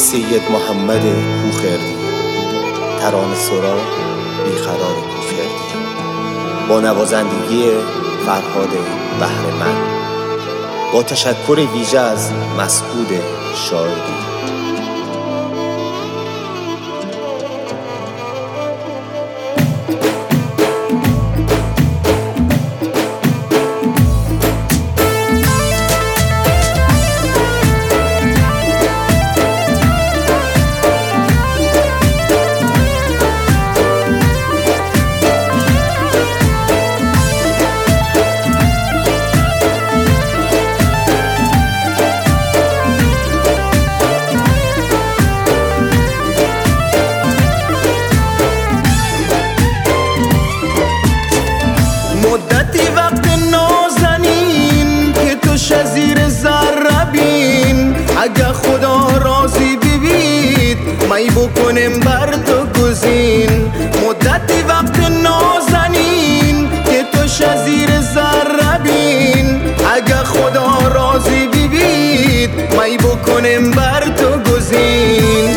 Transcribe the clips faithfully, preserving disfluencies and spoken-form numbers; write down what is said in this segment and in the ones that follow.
سید محمد کوخردی، ترانه سرا بیقرار کوخردی، با نوازندگی فرهاد بهره‌مند، با تشکر ویژه از مسعود شایری. مدتی وقت نازنین که تو شزیر ذره بین، اگه خدا راضی ببید می بکنم بر تو گزین. مدتی وقت نازنین که تو شزیر ذره بین، اگه خدا راضی ببید می بکنم بر تو گزین.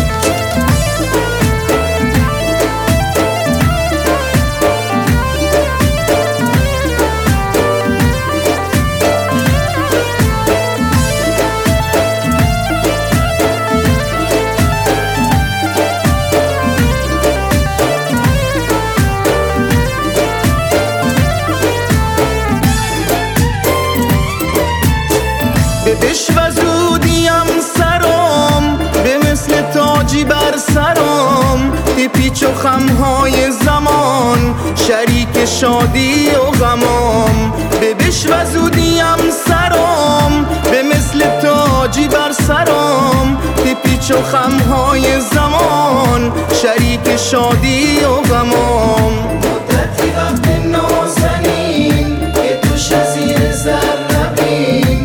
بشو زودیم سرام به مثل تاجی بر سرام، تی پیچ و خمهای زمان شریک شادی و غمام. بشو زودیم سرام به مثل تاجی بر سرام، تی پیچ و خمهای زمان شریک شادی و غمام. مدتی وقت نازنین که تو شزیر ذره بین،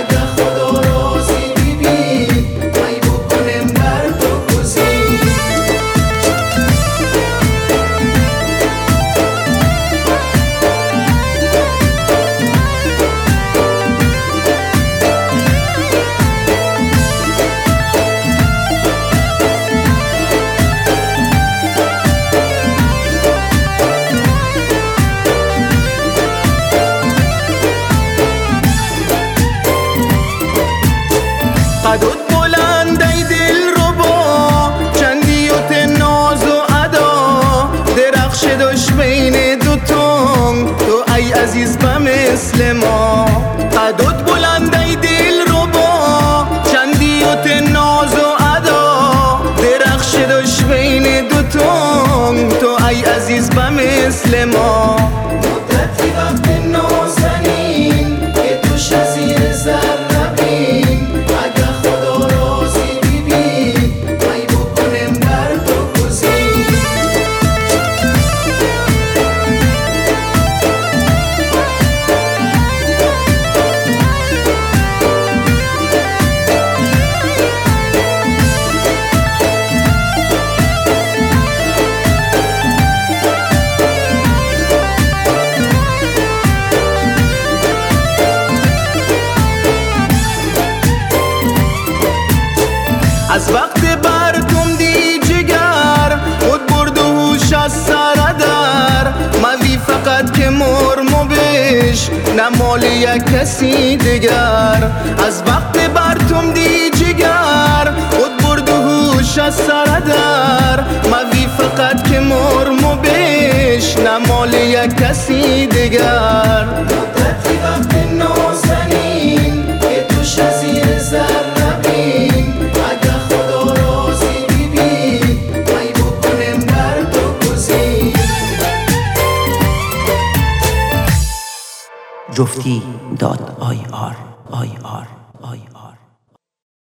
قدت بلند ای دل ربا، چندیت ناز و ادا، درخش داشت بین دو تنگ تو ای عزیز به مثل ما. قدت بلند ای دل ربا، چندیت ناز و ادا، درخش داشت بین دو تنگ تو ای عزیز به مثل ما. مدتی وقت نازنین که تو شزیر ذره بین، از وقت برتم دی جگر خود برد و هوش از سر در، موی فقط که مرمو بش نمال یک کسی دگر. از وقت برتم دی جگر خود برد و هوش از سر در، موی فقط که مرمو بش نمال یک کسی دگر. مدتی وقت نازنین که تو شزیر ذره بین، جفتی دات آی آر آی آر